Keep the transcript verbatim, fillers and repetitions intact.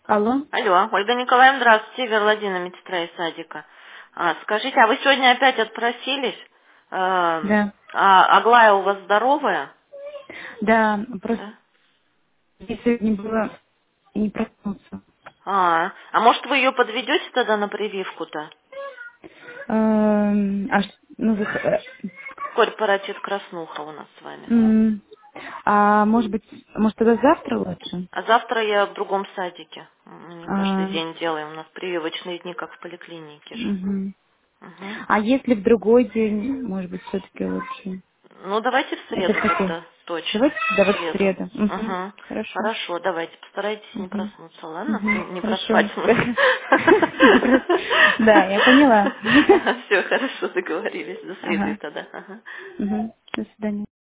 Алло? Алло, Ольга Николаевна, здравствуйте, Верлодина, медсестра из садика. А, скажите, а вы сегодня опять отпросились? Эм, Да. а Аглая у вас здоровая? Да, просто Да. если не было не проснуться. А, а может вы ее подведете тогда на прививку-то? Эм, А, ш- ну, вы х- э, Корпоратив краснуха у нас с вами. м, а может быть, может тогда завтра лучше? А завтра я в другом садике. Мы не каждый А, день делаем, у нас прививочные дни, как в поликлинике же. мгм. Мгм. А если в другой день, может быть, все-таки лучше? Ну, давайте в Это среду хотел. тогда, точно. Давайте В давайте в среду. среду. Мгм. Угу. Хорошо. Хорошо, давайте. Постарайтесь не Мгм. проснуться, ладно? Не, Мгм. не Хорошо. проспать смысл. Не просто- Да, я поняла. Все, хорошо, договорились. До среды Ага. тогда. Ага. Мгм. До свидания.